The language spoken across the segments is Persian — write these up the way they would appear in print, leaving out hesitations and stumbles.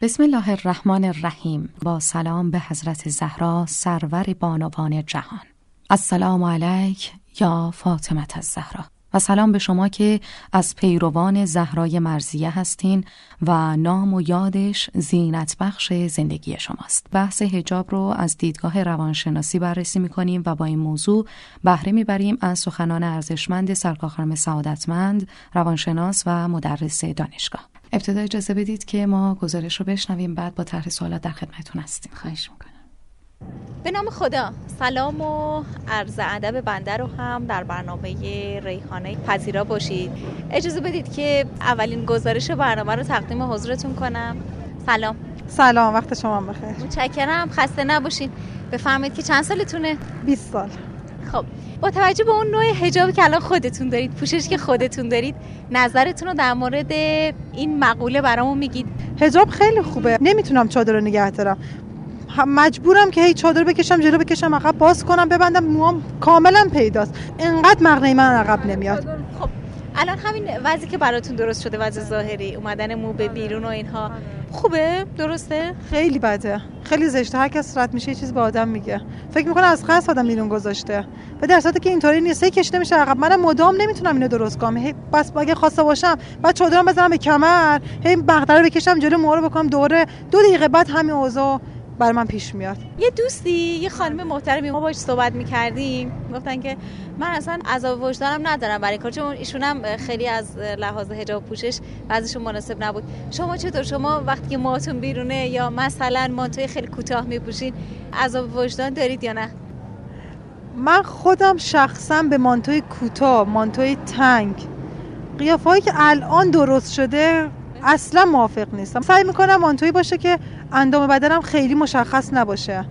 بسم الله الرحمن الرحیم. با سلام به حضرت زهرا سرور بانوان جهان. السلام علیک یا فاطمه الزهرا. و سلام به شما که از پیروان زهرای مرضیه هستین و نام و یادش زینت بخش زندگی شماست. بحث حجاب رو از دیدگاه روانشناسی بررسی می‌کنیم و با این موضوع بهره می‌بریم از سخنان ارزشمند سرکار خانم سعادتمند، روانشناس و مدرس دانشگاه. ابتدا اجازه بدید که ما گزارش رو بشنویم، بعد با طرح سوالات در خدمتتون هستیم. خواهش می‌کنم. به نام خدا. سلام و عرض ادب بنده رو هم در برنامه ریحانه پذیرا باشید. اجازه بدید که اولین گزارش برنامه رو تقدیم حضورتون کنم. سلام، وقت شما بخیر. متشکرم، خسته نباشین. بفرمایید که چند سالتونه؟ 20 سال. خب، با توجه به اون نوع حجابی که الان خودتون دارید، پوششی که خودتون دارید، نظرتون رو در مورد این مقوله برامون میگید؟ حجاب خیلی خوبه. نمیتونم چادر رو نگه دارم. مجبورم که هی چادر بکشم جلو، بکشم عقب، باز کنم ببندم، موام کاملا پیداست. اینقدر مقنعه من عقب نمیاد. خب الان همین وضعی که براتون درست شده، وضع ظاهری، اومدن مو به بیرون و اینها خوبه؟ درسته؟ خیلی بده، خیلی زشته. هر کس رد میشه یه چیز به آدم میگه، فکر میکنه از قصد آدم بیرون گذاشته، به در صورتی که اینطوری نیست. کشته میشه عقب. منم مدام نمیتونم اینو درست کنم. بس اگه خواسته باشم بعد چادرم بزنم به کمر، هی مقطع رو بکشم جلو، مو رو بکنم دوره، 2 دقیقه بعد همین اوضاع برای من پیش میاد. یه دوستی، یه خانم محترمی، ما باهاش صحبت می‌کردیم، گفتن که من اصلا عذاب وجدانم ندارم برای کار، چون ایشون هم خیلی از لحاظ حجاب پوشش بعضیشون مناسب نبود. شما چطور؟ شما وقتی که موهاتون بیرونه یا مثلا مانتوی خیلی کوتاه میپوشین، عذاب وجدان دارید یا نه؟ من خودم شخصا به مانتوی کوتاه، مانتوی تنگ، قیافه‌ای که الان درست شده اصلا موافق نیستم. سعی میکنم مانتویی باشه که اندام بدنم خیلی مشخص نباشه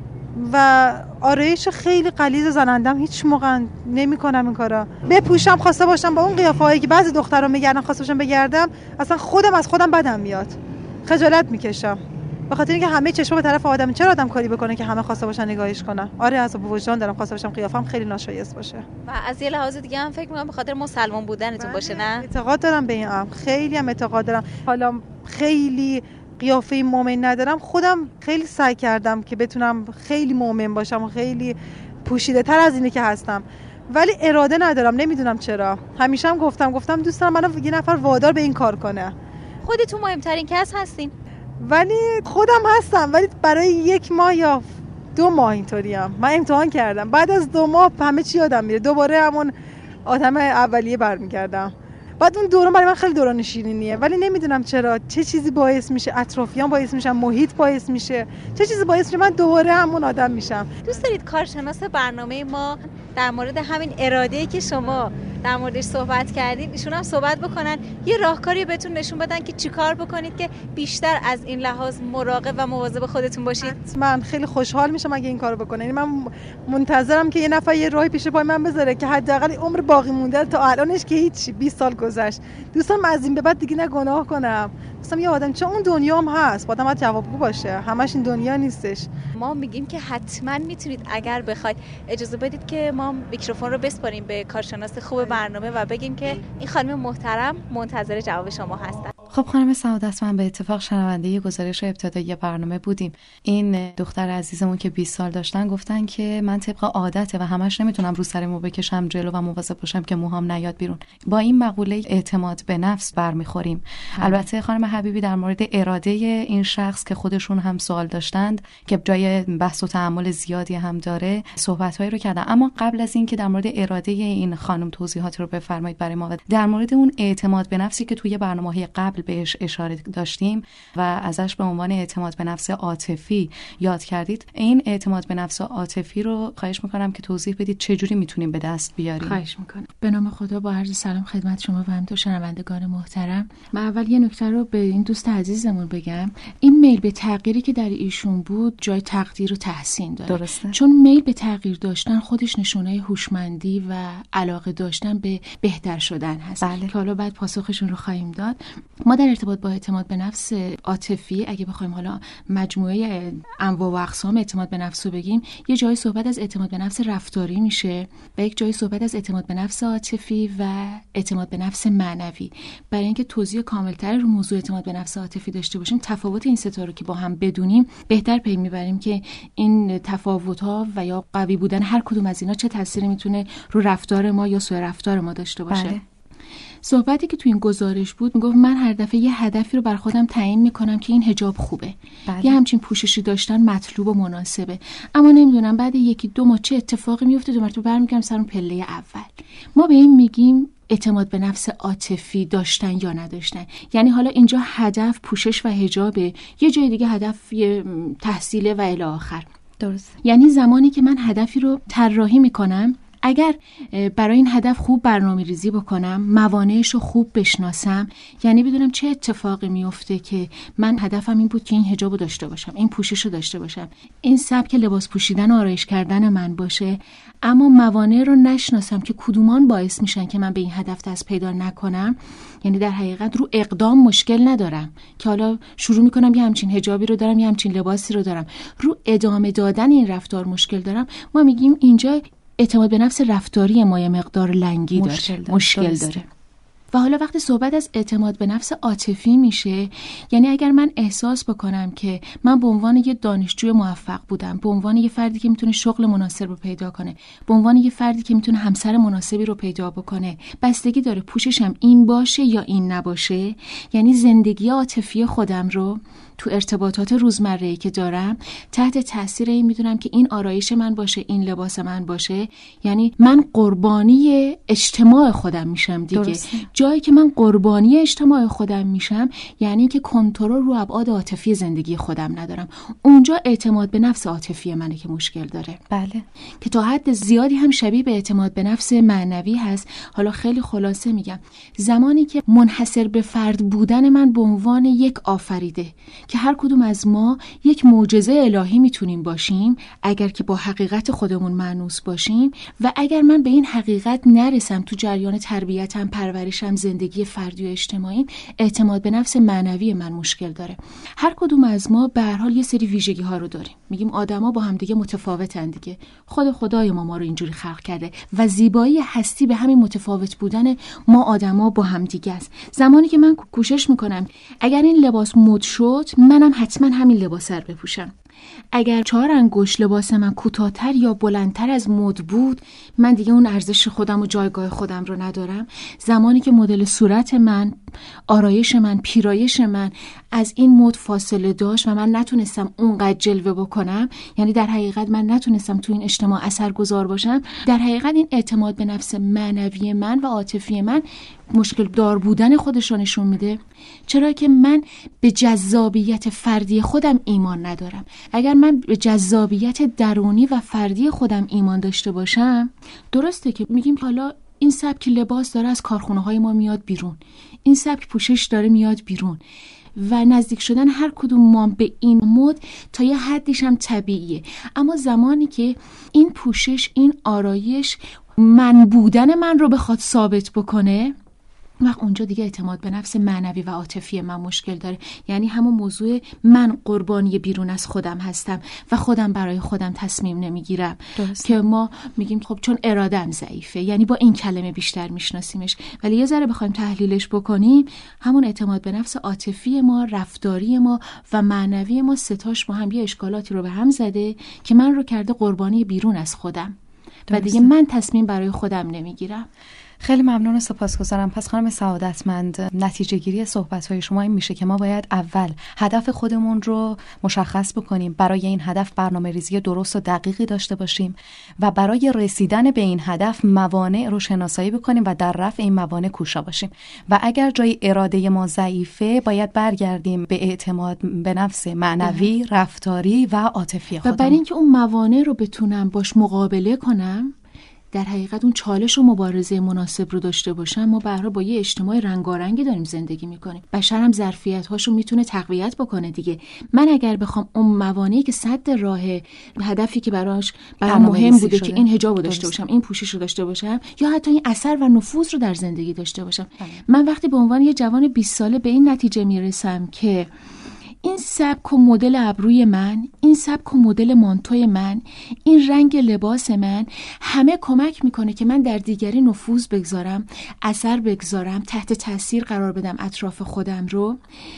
و آرایش خیلی غلیظ زنندم هیچ موقع نمیکنم این کارا. بپوشم خواسته باشم با اون قیافه‌ای که بعضی دخترها میگردن خواسته باشم بگردم، اصلا خودم از خودم بدم میاد، خجالت میکشم، به خاطر اینکه همه چشم به طرف آدم. چرا آدم کاری بکنه که همه خواسته باشن نگاهش کنن؟ آره، عذاب وجدان دارم، خواسته باشم قیافم خیلی ناشایست باشه. و از یه لحاظ دیگه هم فکر می‌کنم به خاطر مسلمان بودنتون باشه، نه؟ اعتقاد دارم به این امر، خیلی هم اعتقاد دارم. حالا خیلی قیافه مؤمن ندارم، خودم خیلی سعی کردم که بتونم خیلی مؤمن باشم و خیلی پوشیده تر از اینی که هستم، ولی اراده ندارم. نمیدونم چرا. همیشه هم گفتم دوست دارم منو یه نفر وادار به این کار کنه. خودتون مهمترین کس هستین. ولی خودم هستم، ولی برای 1 ماه یا 2 ماه اینطوریم. من امتحان کردم، بعد از 2 ماه همه چی یادم میره، دوباره همون آدم اولیه برمیگردم. بعد اون دوران برای من خیلی دوران شیرینیه، ولی نمیدونم چرا، چه چیزی باعث میشه، اطرافیان باعث میشن، محیط باعث میشه، چه چیزی باعث میشه من دوباره همون آدم میشم. دوست دارید کارشناس برنامه ما در مورد همین اراده‌ای که شما در موردش صحبت کردید، ایشون هم صحبت بکنن، یه راهکاری بهتون نشون بدن که چیکار بکنید که بیشتر از این لحاظ مراقب و مواظب خودتون باشید؟ من خیلی خوشحال میشم اگه این کارو بکنه. یعنی من منتظرم که یه نفر یه راهی پیش پای من بذاره که حداقل عمر باقی مونده تا الانش که هیچ 20 سال گذشت، دوستم از این به بعد دیگه نه گناه کنم. دوستم یه آدم، چون اون دنیا هم هست، آدم باید جوابگو باشه، همش این دنیا نیستش. ما میگیم که حتما میتونید اگر بخواید اجازه بدید که ما میکروفون رو بسپاریم به کارشناس خوب برنامه و بگیم که این خانم محترم منتظر جواب شما هستن. خب خانم سعادتمند، به اتفاق شنونده گزارش ابتدایی برنامه بودیم. این دختر عزیزمون که 20 سال داشتن گفتن که من طبق عادته و همش نمیتونم رو سر مو بکشم جلو و مواظب باشم که موهام نیاد بیرون. با این مقوله اعتماد به نفس برمیخوریم. البته خانم حبیبی در مورد اراده این شخص که خودشون هم سوال داشتند که جای بحث و تأمل زیادی هم داره، صحبت‌هایی رو کردن. اما قبل از این که در مورد اراده این خانم توضیحات رو بفرمایید برای ما، در مورد اون اعتماد به نفسی که توی برنامه‌های قبل بهش اشاره داشتیم و ازش به عنوان اعتماد به نفس عاطفی یاد کردید، این اعتماد به نفس عاطفی رو خواهش میکنم که توضیح بدید چه جوری میتونیم به دست بیاریم. خواهش میکنم. به نام خدا، با عرض سلام خدمت شما و همینطور شنوندگان محترم. من اول یه نکته رو به این دوست عزیزمون بگم. این میل به تغییری که در ایشون بود جای تقدیر و تحسین داره. درسته. چون میل به تغییر داشتن خودش نشونه هوشمندی و علاقه داشتن به بهتر شدن هست. بله. که حالا بعد پاسخشون رو خواهیم داد. ما ما در ارتباط با اعتماد به نفس عاطفی، اگه بخوایم حالا مجموعه انواع و اقسام اعتماد به نفس رو بگیم، یه جایی صحبت از اعتماد به نفس رفتاری میشه و یک جایی صحبت از اعتماد به نفس عاطفی و اعتماد به نفس معنوی. برای اینکه توضیح کاملتر رو موضوع اعتماد به نفس عاطفی داشته باشیم، تفاوت این سه تا رو که با هم بدونیم، بهتر پی میبریم که این تفاوت‌ها و یا قوی بودن هر کدوم از اینا چه تأثیری میتونه رو رفتار ما یا سوء رفتار ما داشته باشه. بله. صحبتی که تو این گزارش بود میگفت من هر دفعه یه هدفی رو بر خودم تعیین میکنم که این حجاب خوبه، بله. یه همچین پوششی داشتن مطلوب و مناسبه، اما نمیدونم بعد یکی دو ماه چه اتفاقی میفته، 2 مرتبه برمیگردم سر اون پله اول. ما به این میگیم اعتماد به نفس عاطفی داشتن یا نداشتن. یعنی حالا اینجا هدف پوشش و حجابه، یه جای دیگه هدف تحصیله و الی آخر. درست. یعنی زمانی که من هدفی رو طراحی میکنم، اگر برای این هدف خوب برنامه ریزی بکنم، موانعش رو خوب بشناسم، یعنی بدونم چه اتفاقی میفته که من هدفم این بود که این حجاب رو داشته باشم، این پوشش رو داشته باشم، این سبک لباس پوشیدن و آرایش کردن من باشه، اما موانع رو نشناسم که کدومان باعث میشن که من به این هدف دست پیدا نکنم. یعنی در حقیقت رو اقدام مشکل ندارم که حالا شروع میکنم یه همچین حجابی رو دارم، یه همچین لباسی رو دارم، رو ادامه دادن این رفتار مشکل دارم. ما میگیم اینجا اعتماد به نفس رفتاری ما یه مقدار لنگی داره، مشکل داره. و حالا وقتی صحبت از اعتماد به نفس عاطفی میشه، یعنی اگر من احساس بکنم که من به عنوان یه دانشجوی موفق بودم، به عنوان یه فردی که میتونه شغل مناسب رو پیدا کنه، به عنوان یه فردی که میتونه همسر مناسبی رو پیدا بکنه، بستگی داره پوششم این باشه یا این نباشه. یعنی زندگی عاطفی خودم رو تو ارتباطات روزمره‌ای که دارم تحت تاثیر این میدونم که این آرایش من باشه، این لباس من باشه، یعنی من قربانی اجتماع خودم میشم دیگه. درسته. جایی که من قربانی اجتماع خودم میشم، یعنی که کنترل رو ابعاد عاطفی زندگی خودم ندارم. اونجا اعتماد به نفس عاطفی منه که مشکل داره. بله. که تا حد زیادی هم شبیه به اعتماد به نفس معنوی هست. حالا خیلی خلاصه میگم، زمانی که منحصر به فرد بودن من به عنوان یک آفریده که هر کدوم از ما یک معجزه الهی میتونیم باشیم اگر که با حقیقت خودمون مانوس باشیم، و اگر من به این حقیقت نرسم تو جریان تربیتم، پرورشم، زندگی فردی و اجتماعی، اعتماد به نفس معنوی من مشکل داره. هر کدوم از ما به هر حال یه سری ویژگی ها رو داریم. میگیم آدما با هم دیگه متفاوتن دیگه. خدای ما رو اینجوری خلق کرده و زیبایی هستی به همین متفاوت بودن ما آدما با هم دیگه است. زمانی که من کوشش میکنم اگر این لباس مد شد، منم حتما همین لباس رو بپوشم. اگر 4 انگشت لباس من کوتاه‌تر یا بلندتر از مد بود، من دیگه اون ارزش خودم و جایگاه خودم رو ندارم. زمانی که مدل صورت من، آرایش من، پیرایش من از این مد فاصله داشت و من نتونستم اونقدر جلوه بکنم، یعنی در حقیقت من نتونستم تو این اجتماع اثرگذار باشم، در حقیقت این اعتماد به نفس معنوی من و عاطفی من مشکل دار بودن خودش رو نشون میده. چرا که من به جذابیت فردی خودم ایمان ندارم. اگر من به جذابیت درونی و فردی خودم ایمان داشته باشم، درسته که میگیم حالا این سبک لباس داره از کارخونه‌های ما میاد بیرون، این سبک پوشش داره میاد بیرون و نزدیک شدن هر کدوم ما به این مد تا یه حدیش هم طبیعیه. اما زمانی که این پوشش، این آرایش من بودن من رو بخواد ثابت بکنه، وقت اونجا دیگه اعتماد به نفس معنوی و عاطفی من مشکل داره. یعنی همون موضوع من قربانی بیرون از خودم هستم و خودم برای خودم تصمیم نمیگیرم، که ما میگیم خب چون اراده‌ام ضعیفه، یعنی با این کلمه بیشتر میشناسیمش. ولی یه ذره بخوایم تحلیلش بکنیم، همون اعتماد به نفس عاطفی ما، رفتاری ما و معنوی ما، ستاش با هم یه اشکالاتی رو به هم زده که من رو کرده قربانی بیرون از خودم و دیگه من تصمیم برای خودم نمیگیرم. خیلی ممنون و سپاسگزارم. پس خانم سعادتمند، نتیجه گیری صحبت‌های شما این میشه که ما باید اول هدف خودمون رو مشخص بکنیم، برای این هدف برنامه‌ریزی درست و دقیقی داشته باشیم و برای رسیدن به این هدف موانع رو شناسایی بکنیم و در رفع این موانع کوشا باشیم. و اگر جای اراده ما ضعیفه، باید برگردیم به اعتماد به نفس معنوی، رفتاری و عاطفی خودمون. و برای اینکه اون موانع رو بتونم باش مقابله کنم، در حقیقت اون چالش و مبارزه مناسب رو داشته باشم، ما به هر حال با یه اجتماع رنگارنگی داریم زندگی میکنیم. بشر هم ظرفیت‌هاشو میتونه تقویت بکنه دیگه. من اگر بخوام اون موانعی که سد راه هدفی که برام مهم بوده که این حجاب رو داشته باشم، این پوشش رو داشته باشم، یا حتی این اثر و نفوذ رو در زندگی داشته باشم، من وقتی به عنوان یه جوان 20 ساله به این نتیجه میرسم که این سبک و مدل ابروی من، این سبک و مدل مانتوی من، این رنگ لباس من همه کمک میکنه که من در دیگری نفوذ بگذارم، اثر بگذارم، تحت تاثیر قرار بدم اطراف خودم رو.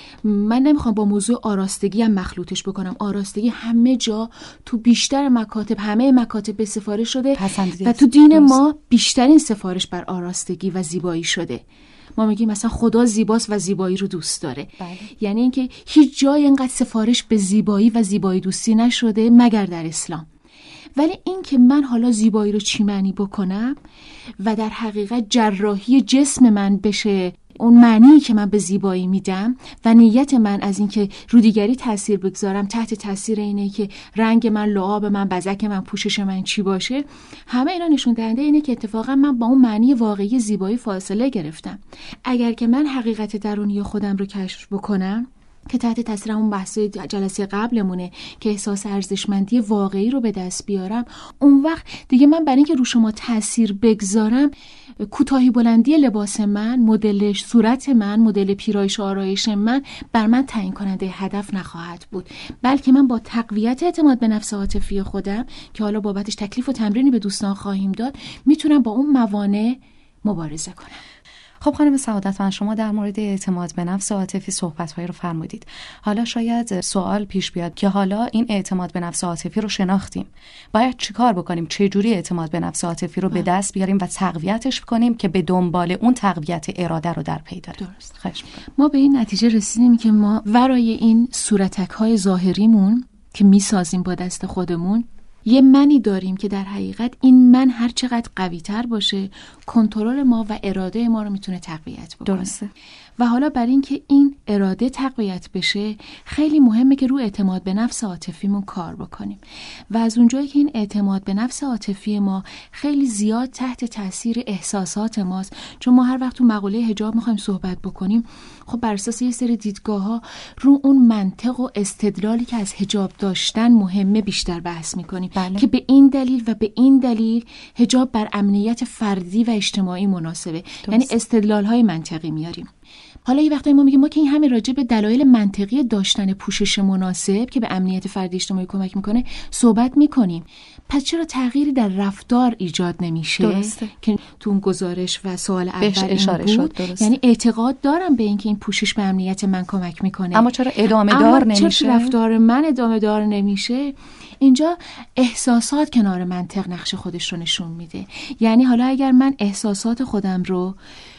من نمیخوام با موضوع آراستگی هم مخلوطش بکنم. آراستگی همه جا تو بیشتر مکاتب، همه مکاتب به سفارش شده و تو دین ما بیشترین سفارش بر آراستگی و زیبایی شده. ما میگیم مثلا خدا زیباست و زیبایی رو دوست داره. یعنی اینکه هیچ جای اینقدر سفارش به زیبایی و زیبایی دوستی نشده مگر در اسلام. ولی این که من حالا زیبایی رو چی معنی بکنم و در حقیقت جراحی جسم من بشه اون معنی که من به زیبایی میدم و نیت من از این که رو دیگری تاثیر بگذارم تحت تاثیر اینه که رنگ من، لعاب من، بزک من، پوشش من چی باشه، همه اینا نشون دهنده اینه که اتفاقا من با اون معنی واقعی زیبایی فاصله گرفتم. اگر که من حقیقت درونی خودم رو کشف بکنم که تحت تاثیر اون بحث جلسه قبلمونه که احساس ارزشمندی واقعی رو به دست بیارم، اون وقت دیگه من برای اینکه رو شما تاثیر بگذارم کوتاهی بلندی لباس من، مدل صورت من، مدل پیرایش و آرایش من بر من تعیین کننده هدف نخواهد بود، بلکه من با تقویت اعتماد به نفس عاطفی خودم که حالا بابتش تکلیف و تمرینی به دوستان خواهیم داد میتونم با اون موانع مبارزه کنم. خب خانم سعادتمند، شما در مورد اعتماد به نفس عاطفی صحبت‌هایی رو فرمودید. حالا شاید سوال پیش بیاد که حالا این اعتماد به نفس عاطفی رو شناختیم، باید چیکار بکنیم؟ چه جوری اعتماد به نفس عاطفی رو به دست بیاریم و تقویتش کنیم که به دنبال اون تقویت اراده رو در پی داریم؟ درست. ما به این نتیجه رسیدیم که ما ورای این صورتک‌های ظاهریمون که میسازیم با دست خودمون یه منی داریم که در حقیقت این من هر چقدر قوی تر باشه کنترل ما و اراده ما رو میتونه تقویت بکنه. درسته. و حالا برای اینکه این اراده تقویت بشه خیلی مهمه که رو اعتماد به نفس عاطفیمون کار بکنیم و از اونجایی که این اعتماد به نفس عاطفی ما خیلی زیاد تحت تاثیر احساسات ماست، چون ما هر وقت تو مقوله حجاب میخوایم صحبت بکنیم خب بر اساس یه سری دیدگاه‌ها رو اون منطق و استدلالی که از حجاب داشتن مهمه بیشتر بحث میکنیم. که به این دلیل و به این دلیل حجاب بر امنیت فردی و اجتماعی مناسبه. یعنی استدلال‌های منطقی میاریم. حالا یه وقتایی ما میگیم ما که این همه راجع به دلایل منطقی داشتن پوشش مناسب که به امنیت فردی اجتماعی کمک میکنه صحبت میکنیم، پس چرا تغییری در رفتار ایجاد نمیشه؟ درسته. که تو اون گزارش و سوال اول اشاره بود. شد. درسته. یعنی اعتقاد دارم به اینکه این پوشش به امنیت من کمک میکنه، اما چرا ادامه دار نمیشه؟ چرا رفتار من ادامه دار نمیشه؟ اینجا احساسات کنار منطق نقش خودش رو نشون میده. یعنی حالا اگر من احساسات خودم رو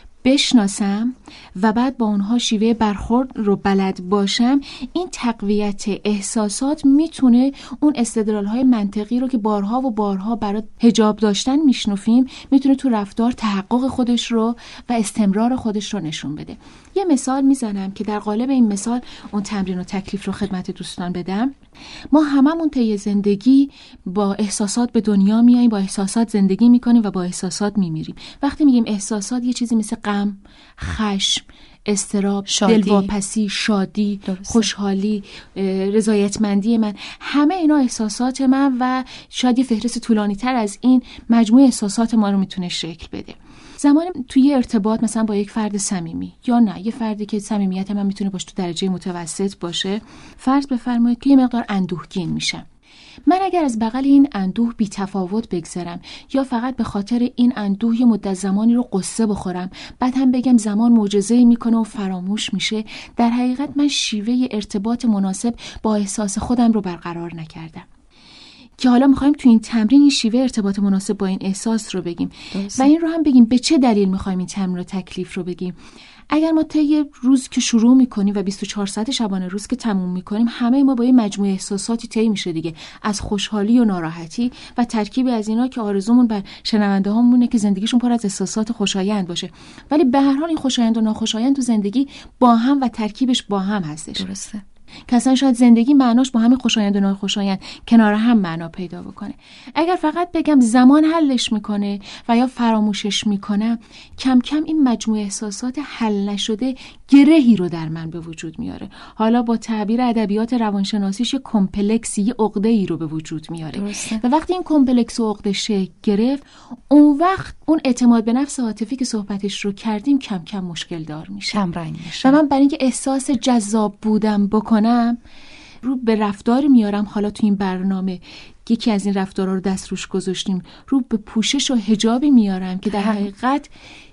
بشناسم و بعد با اونها شیوه برخورد رو بلد باشم، این تقویت احساسات میتونه اون استدلال‌های منطقی رو که بارها و بارها برای حجاب داشتن میشنفیم میتونه تو رفتار تحقق خودش رو و استمرار خودش رو نشون بده. یه مثال میزنم که در قالب این مثال اون تمرین و تکلیف رو خدمت دوستان بدم. ما هممون طی زندگی با احساسات به دنیا میاییم، با احساسات زندگی میکنیم و با احساسات میمیریم. وقتی میگیم احساسات یه چیزی مثل غم، خشم، اضطراب، دلواپسی، شادی، خوشحالی، رضایتمندی من، همه اینا احساسات من و شاید یه فهرست طولانی تر از این مجموعه احساسات ما رو میتونه شکل بده. زمانی توی ارتباط مثلا با یک فرد صمیمی یا نه یه فردی که صمیمیت من میتونه باشه تو درجه متوسط باشه، فرض بفرمایید که یه مقدار اندوهگین میشم. من اگر از بغل این اندوه بی تفاوت بگذرم یا فقط به خاطر این اندوه یه مدت زمانی رو قصه بخورم بعد هم بگم زمان معجزه‌ای میکنه و فراموش میشه، در حقیقت من شیوه ارتباط مناسب با احساس خودم رو برقرار نکردم. که حالا میخوایم تو این تمرین این شیوه ارتباط مناسب با این احساس رو بگیم و این رو هم بگیم به چه دلیل میخوایم این تمرین و تکلیف رو بگیم. اگر ما طی روز که شروع میکنیم و 24 ساعت شبانه روز که تموم میکنیم همه ما با یه مجموعه احساساتی طی میشه دیگه، از خوشحالی و ناراحتی و ترکیبی از اینا که آرزومون بر شنونده هامونه که زندگیشون پر از احساسات خوشایند باشه، ولی به هر حال این خوشایند و ناخوشایند تو زندگی با هم و ترکیبش با هم هستش. درسته. که اصلا شاید زندگی معناش با همین خوشایند و ناخوشایند کنار هم معنا پیدا بکنه. اگر فقط بگم زمان حلش میکنه و یا فراموشش میکنم، کم کم این مجموعه احساسات حل نشده گرهی رو در من به وجود میاره. حالا با تعبیر ادبیات روانشناسیش یه کمپلکسی، یه عقده‌ای رو به وجود میاره. و وقتی این کمپلکس و عقده شکل گرفت، اون وقت اون اعتماد به نفس عاطفی که صحبتش رو کردیم کم کم مشکل دار میشه، کم رنگ میشه. و من برای اینکه احساس جذاب بودم بکنم، رو به رفتاری میارم. حالا تو این برنامه یکی از این رفتارها رو دست روش گذاشتیم، رو به پوشش و حجابی میارم که در حقیقت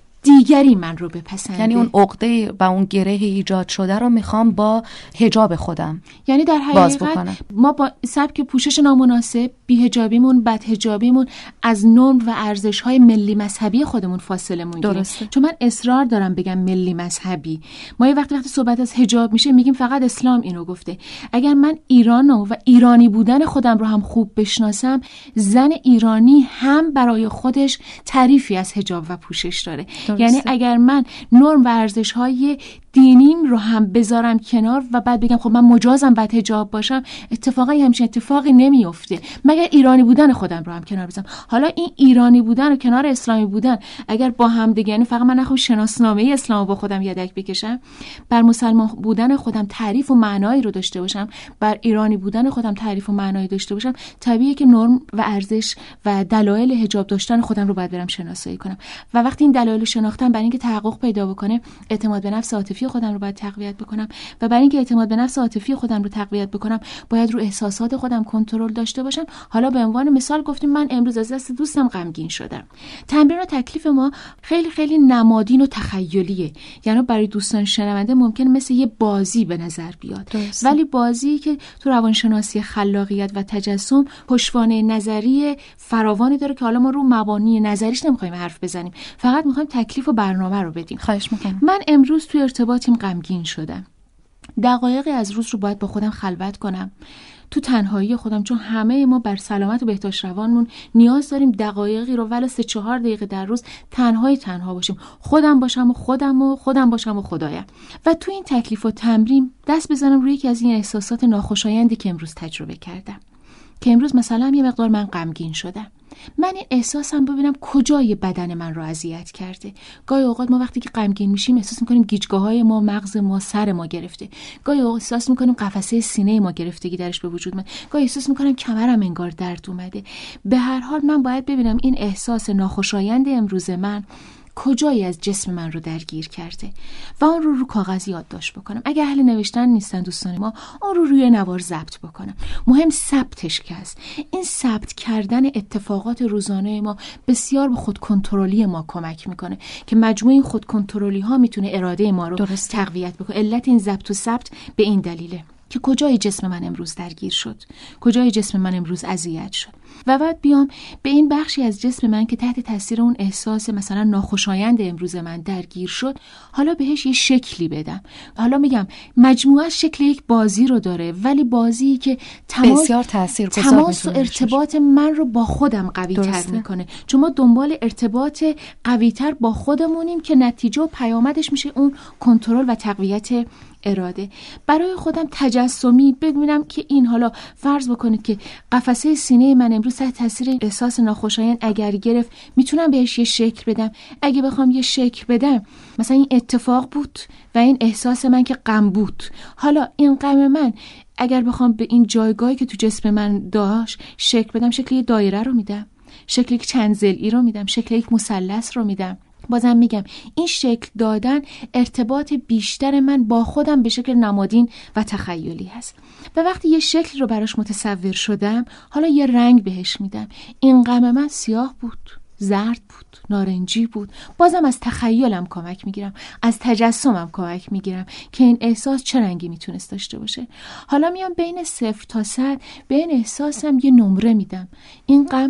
دیگری من رو بپسنده. یعنی اون عقده و اون گره ایجاد شده رو میخوام با حجاب خودم یعنی در حقیقت ما با سبک پوشش نامناسب، بی‌حجابیمون، بدحجابیمون، از نرم و ارزش‌های ملی مذهبی خودمون فاصله موندیم. درسته. چون من اصرار دارم بگم ملی مذهبی. ما یه وقتی صحبت از حجاب میشه میگیم فقط اسلام اینو گفته. اگر من ایرانو و ایرانی بودن خودم رو هم خوب بشناسم، زن ایرانی هم برای خودش تعریفی از حجاب و پوشش داره. یعنی اگر من نرم و ارزش‌های دینیم رو هم بذارم کنار و بعد بگم خب من مجازم بعد حجاب باشم، اتفاقی همچین اتفاقی نمیفته مگر ایرانی بودن خودم رو هم کنار بذارم. حالا این ایرانی بودن و کنار اسلامی بودن اگر با هم دیگه، یعنی فقط من نخوام شناسنامه اسلام با خودم یدک بکشم، بر مسلمان بودن خودم تعریف و معنایی رو داشته باشم، بر ایرانی بودن خودم تعریف و معنایی داشته باشم، طبیعیه که نرم و ارزش و دلایل حجاب داشتن خودم رو باید برم شناسایی کنم. و وقتی این دلایل شناختم، برای اینکه تحقق پیدا بکنه، اعتماد به نفس عاطفی خودم رو باید تقویت بکنم، و برای اینکه اعتماد به نفس عاطفی خودم رو تقویت بکنم باید رو احساسات خودم کنترل داشته باشم. حالا به عنوان مثال گفتیم من امروز از دست دوستم غمگین شدم. تمرین و تکلیف ما خیلی خیلی نمادین و تخیلیه، یعنی برای دوستان شنونده ممکن مثل یه بازی به نظر بیاد، ولی بازی که تو روانشناسی خلاقیت و تجسم پشتوانه نظری فراوانی داره که حالا ما رو مبانی نظریش نمیخوایم حرف بزنیم، فقط میخوایم تکلیف و برنامه رو بدیم. خواهش میکنم. من امروز توی ارتباطیم غمگین شدم. دقایقی از روز رو باید با خودم خلوت کنم، تو تنهایی خودم، چون همه ما بر سلامت و بهداشت روانمون نیاز داریم دقایقی رو ولو 3-4 دقیقه در روز تنها باشیم، خودم باشم و خودم باشم و خدایم. و تو این تکلیف و تمرین دست بزنم روی یکی از این احساسات ناخوشایندی که امروز تجربه کردم، که امروز مثلا یه مقدار من غمگین شدم. من این احساسم ببینم کجای بدن من رو اذیت کرده. گاهی اوقات ما وقتی که غمگین میشیم احساس میکنیم گیجگاه‌های ما، مغز ما، سر ما گرفته. گاهی اوقات احساس میکنیم قفسه سینه ما گرفتگی درش به وجود میاد. گاهی احساس میکنم کمرم انگار درد اومده. به هر حال من باید ببینم این احساس ناخوشایند امروز من کجایی از جسم من رو درگیر کرده و اون رو کاغذ یادداشت بکنم. اگه اهل نوشتن نیستن دوستان ما، اون رو روی نوار ضبط بکنم. مهم ثبتش که است. این ثبت کردن اتفاقات روزانه ما بسیار به خود کنترلی ما کمک میکنه که مجموع این خود کنترلی ها میتونه اراده ما رو تقویت بکنه. علت این ضبط و ثبت به این دلیله که کجای جسم من امروز درگیر شد، کجای جسم من امروز اذیت شد، و بعد بیام به این بخشی از جسم من که تحت تاثیر اون احساس مثلا ناخوشایند امروز من درگیر شد، حالا بهش یه شکلی بدم. حالا میگم مجموعه شکل یک بازی رو داره، ولی بازی که بسیار تاثیرگذار تماس و ارتباط من رو با خودم قوی تر میکنه، چون ما دنبال ارتباط قوی تر با خودمونیم که نتیجه و پیامدش میشه اون کنترل و تقویت اراده. برای خودم تجسمی ببینم که این، حالا فرض بکنید که قفسه سینه من امروز تحت تاثیر احساس ناخوشایند اگر گرفت، میتونم بهش یه شکل بدم. اگه بخوام یه شکل بدم، مثلا این اتفاق بود و این احساس من که غم بود، حالا این غم من اگر بخوام به این جایگاهی که تو جسم من داشت شکل بدم، شکل یه دایره رو میدم، شکل یک چند ضلعی رو میدم، شکل یک مثلث رو میدم. بازم میگم این شکل دادن ارتباط بیشتر من با خودم به شکل نمادین و تخیلی هست. و وقتی یه شکل رو براش متصور شدم، حالا یه رنگ بهش میدم. این غم من سیاه بود، زرد بود، نارنجی بود. بازم از تخیلم کمک میگیرم، از تجسمم کمک میگیرم که این احساس چه رنگی میتونست داشته باشه. حالا میام بین 0 تا 100 به این احساسم یه نمره میدم. این غم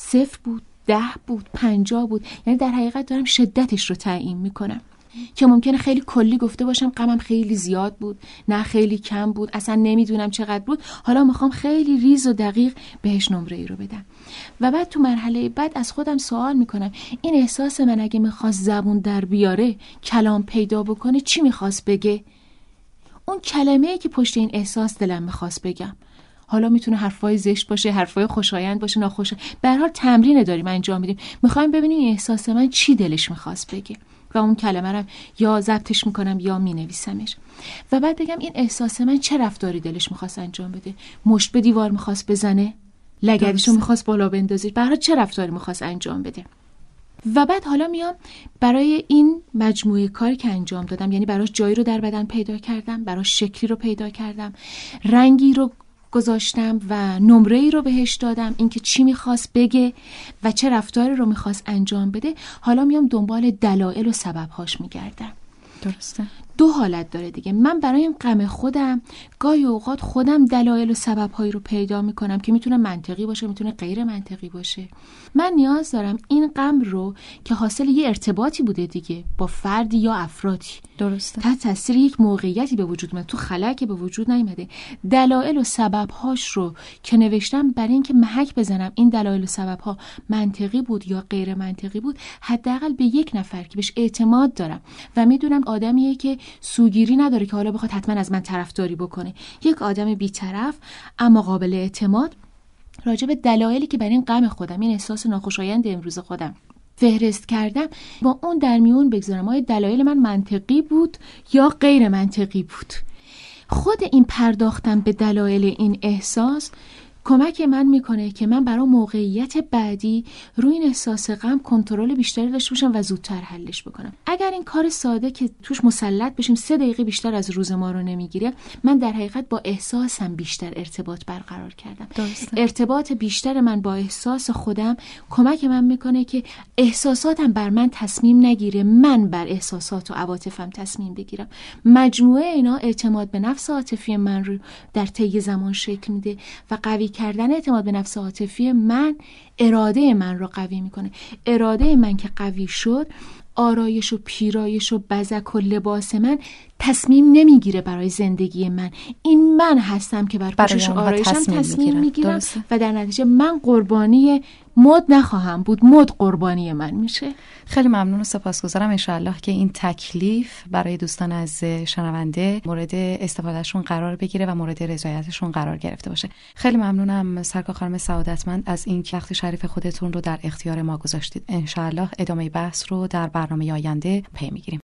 0 بود، 10 بود، 50 بود. یعنی در حقیقت دارم شدتش رو تعیین میکنم که ممکنه خیلی کلی گفته باشم غمم خیلی زیاد بود، نه خیلی کم بود، اصلا نمیدونم چقدر بود. حالا میخوام خیلی ریز و دقیق بهش نمره ای رو بدم. و بعد تو مرحله بعد از خودم سوال میکنم این احساس من اگه میخواست زبون در بیاره، کلام پیدا بکنه، چی میخواست بگه؟ اون کلمه‌ای که پشت این احساس دلم می‌خواست بگم. حالا میتونه حرفای زشت باشه، حرفای خوشایند باشه، ناخوشایند. به هر حال تمرین داریم انجام میدیم. می‌خوایم ببینیم این احساس من چی دلش می‌خواست بگه. و اون کلمه رو یا ضبطش میکنم یا مینویسمش و بعد بگم این احساس من چه رفتاری دلش میخواست انجام بده. مشت به دیوار میخواست بزنه، لگدشو میخواست بالا بندازه، برای چه رفتاری میخواست انجام بده. و بعد حالا میام برای این مجموعه کاری که انجام دادم، یعنی براش جایی رو در بدن پیدا کردم، براش شکلی رو پیدا کردم، رنگی رو گذاشتم و نمره‌ای رو بهش دادم، اینکه چی میخواست بگه و چه رفتاری رو میخواست انجام بده. حالا میام دنبال دلایل و سبب‌هاش میگردم. درسته. دو حالت داره دیگه. من برای این غم خودم گاهی اوقات خودم دلایل و سبب‌هایی رو پیدا میکنم که میتونه منطقی باشه، میتونه غیر منطقی باشه. من نیاز دارم این غم رو که حاصل یه ارتباطی بوده دیگه با فردی یا افرادی، درسته، تحت تاثیر یک موقعیتی به وجود اومده، تو خلا که به وجود نیامده، دلایل و سبب‌هاش رو که نوشتم برای اینکه محک بزنم این دلایل و سبب‌ها منطقی بود یا غیر منطقی بود، حداقل به یک نفر که بهش اعتماد دارم و میدونم آدمیه که سوگیری نداره که حالا بخواد حتما از من طرفداری بکنه، یک آدم بی‌طرف اما قابل اعتماد، راجع به دلایلی که برای این غم خودم، این احساس ناخوشایند امروز خودم فهرست کردم، با اون در میون بگذارم آیا دلایل من منطقی بود یا غیر منطقی بود. خود این پرداختن به دلایل این احساس کمک من میکنه که من برای موقعیت بعدی روی این احساس غم کنترل بیشتری داشته باشم و زودتر حلش بکنم. اگر این کار ساده که توش مسلط بشیم 3 دقیقه بیشتر از روز ما رو نمیگیره، من در حقیقت با احساسم بیشتر ارتباط برقرار کردم. درسته. ارتباط بیشتر من با احساس خودم کمک من میکنه که احساساتم بر من تصمیم نگیره، من بر احساسات و عواطفم تصمیم بگیرم. مجموعه اینا اعتماد به نفس عاطفی من رو در طی زمان شکل میده و قوی کردن اعتماد به نفس عاطفی من اراده من رو قوی میکنه. اراده من که قوی شد، آرایش و پیرایش و بزک و لباس من تصمیم نمیگیره برای زندگی من. این من هستم که بر پوشش آرایشم تصمیم میگیرم و در نتیجه من قربانی مد نخواهم بود، مد قربانی من میشه. خیلی ممنون و سپاسگزارم. انشاءالله که این تکلیف برای دوستان از شنونده مورد استفادهشون قرار بگیره و مورد رضایتشون قرار گرفته باشه. خیلی ممنونم سرکار خانم سعادتمند از این وقت شریف خودتون رو در اختیار ما گذاشتید. انشاءالله ادامه بحث رو در برنامه آینده پی میگیریم.